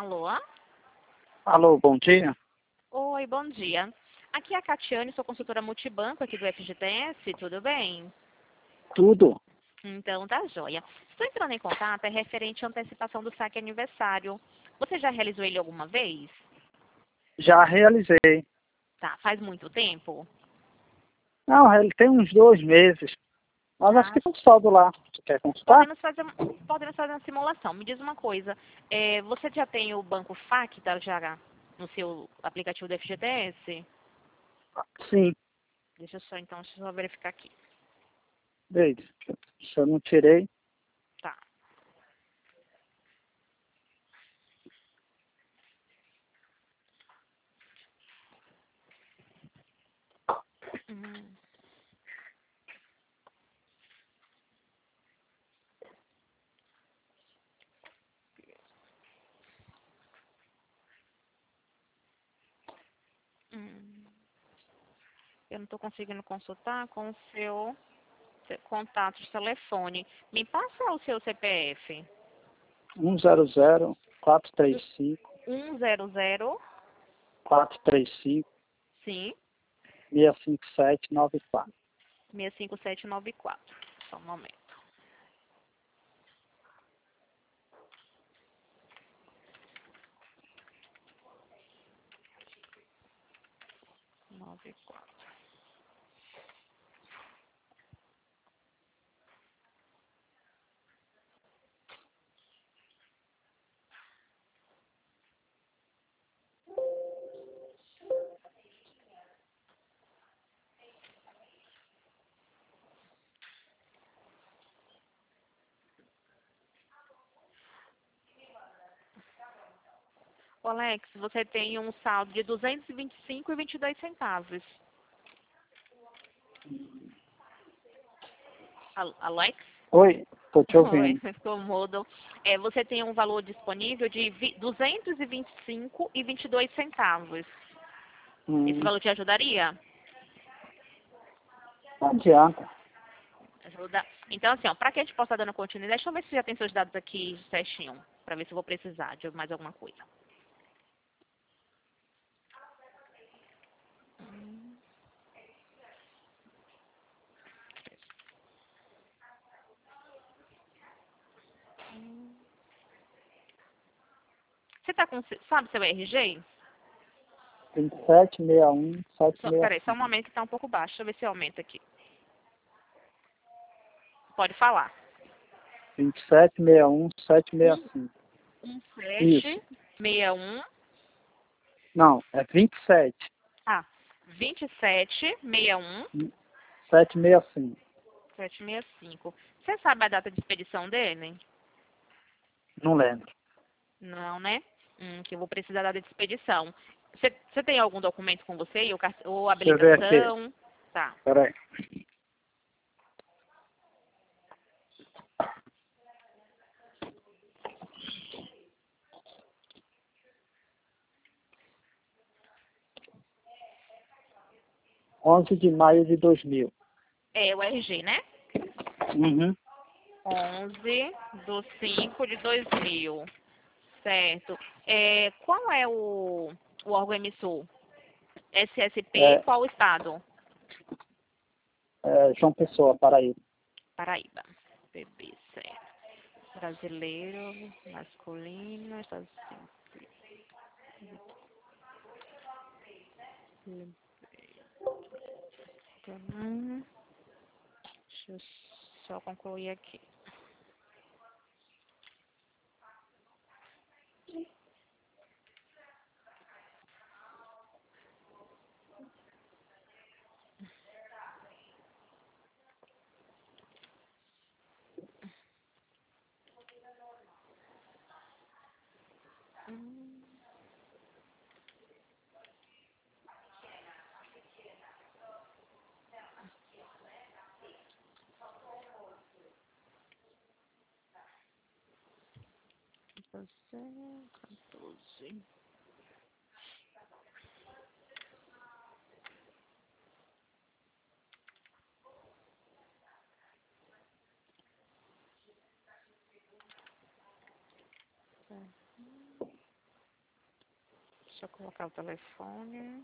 Alô? Alô, bom dia. Oi, bom dia. Aqui é a Catiane, sou consultora multibanco aqui do FGTS, tudo bem? Tudo? Então tá joia. Estou entrando em contato, é referente à antecipação do saque aniversário. Você já realizou ele alguma vez? Já realizei. Tá, faz muito tempo? Não, ele tem uns 2 meses. Mas acho Ah, que tem um saldo lá. Você quer consultar? podemos fazer uma simulação. Me diz uma coisa, você já tem o banco Facta já no seu aplicativo do FGTS? Sim. Deixa eu só verificar aqui. Veja, se eu não tirei. Tá. Hum. Hum. Eu não estou conseguindo consultar com o seu contato de telefone. Me passa o seu CPF. 100-435 100, 435 sim, 65794. 65794. Só um momento. Nove quatro. Ô, Alex, você tem um saldo de 225,22 centavos. Alex? Oi, estou te Oi, ouvindo. ficou mudo. Você tem um valor disponível de 225,22 centavos. Esse Hum, valor te ajudaria? não adianta. Ajuda. Então, assim, ó, para que a gente possa dar dando continuidade, deixa eu ver se já tem seus dados aqui certinho, para ver se eu vou precisar de mais alguma coisa. Você tá com, sabe seu RG? 2761 Peraí, só um 765. momento que tá um pouco baixo, deixa eu ver se aumenta aqui. Pode falar. 2761 Um, 765. Isso. 1761, Não, é 27. 2761, 765. 765. Você sabe a data de expedição dele? Não lembro. Não, né? Que eu vou precisar da data de expedição. Você tem algum documento com você? Ou Deixa eu ver aqui. habilitação? Tá. Peraí. Onze de maio de 2000. É o RG, né? Uhum. 11/5/2000. Certo. Qual é o órgão emissor? SSP, É, qual o estado? João Pessoa, Paraíba. Paraíba. PB, certo. Brasileiro, masculino, Estados Unidos. Deixa eu só concluir aqui. Você, 14. Deixa eu colocar o telefone.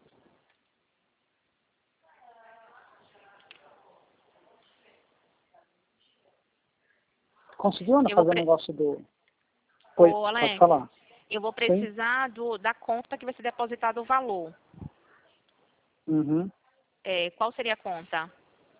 Conseguiu, Ana, Eu vou fazer o negócio do... Oi, Ô, pode Alex, falar. eu vou Sim. precisar da conta que vai ser depositado o valor. Uhum. Qual seria a conta?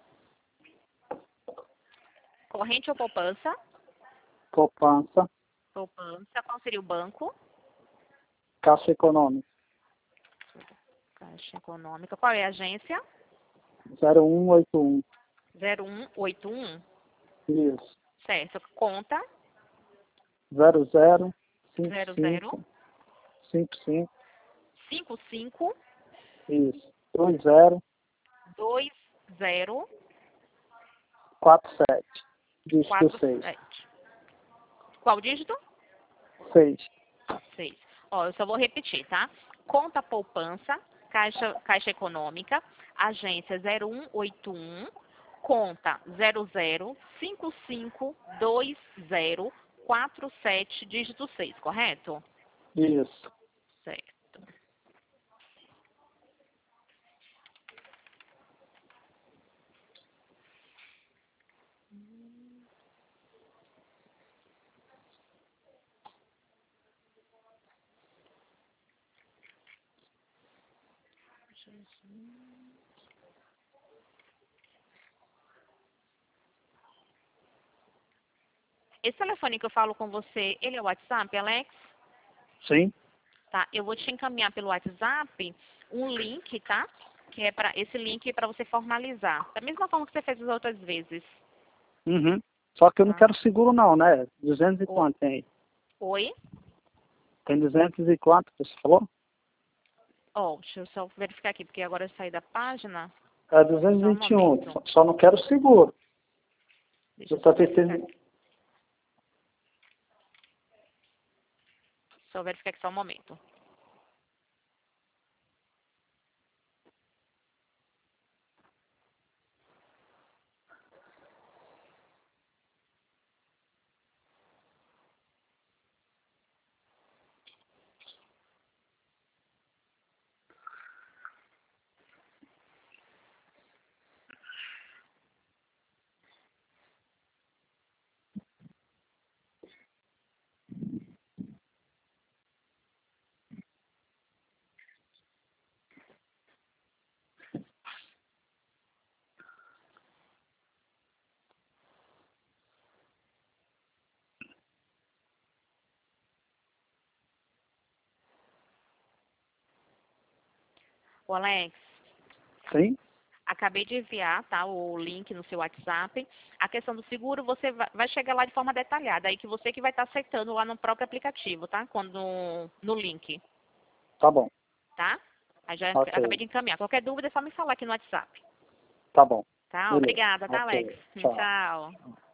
Corrente ou poupança? Poupança, Poupança. Qual seria o banco? Caixa Econômica, Caixa Econômica. Qual é a agência? 0181. 0181. Isso. Certo. Conta? 00 00 55 55. 55 Isso. 20 20 47. Dígito 6. 47. Qual dígito? 6. 6. Ó, eu só vou repetir, tá? Conta poupança, Caixa Econômica, agência 0181, conta 00552047, dígito 6, correto? Isso. Certo. Esse telefone que eu falo com você, ele é o WhatsApp, Alex? Sim. Tá, eu vou te encaminhar pelo WhatsApp um link, tá? Que é para esse link para você formalizar. Da mesma forma que você fez as outras vezes. Uhum. Só que eu não Tá? quero seguro não, né? 200 e quanto tem aí? Oi? Tem 204 que você falou? Ó, deixa eu só verificar aqui, porque agora eu saí da página. É Só um 221. momento. Só não quero seguro. Deixa Eu eu tô só verificar tentando... aqui. Só verificar aqui só um momento. O Alex, Sim? acabei de enviar, tá, o link no seu WhatsApp. A questão do seguro, você vai chegar lá de forma detalhada, aí que você que vai estar aceitando lá no próprio aplicativo, tá? Quando no link, Tá bom. tá? Aí já acabei Ok. de encaminhar. Qualquer dúvida é só me falar aqui no WhatsApp. Tá bom. Tá? Beleza. Obrigada, tá, Alex? Ok. Tchau. Tchau.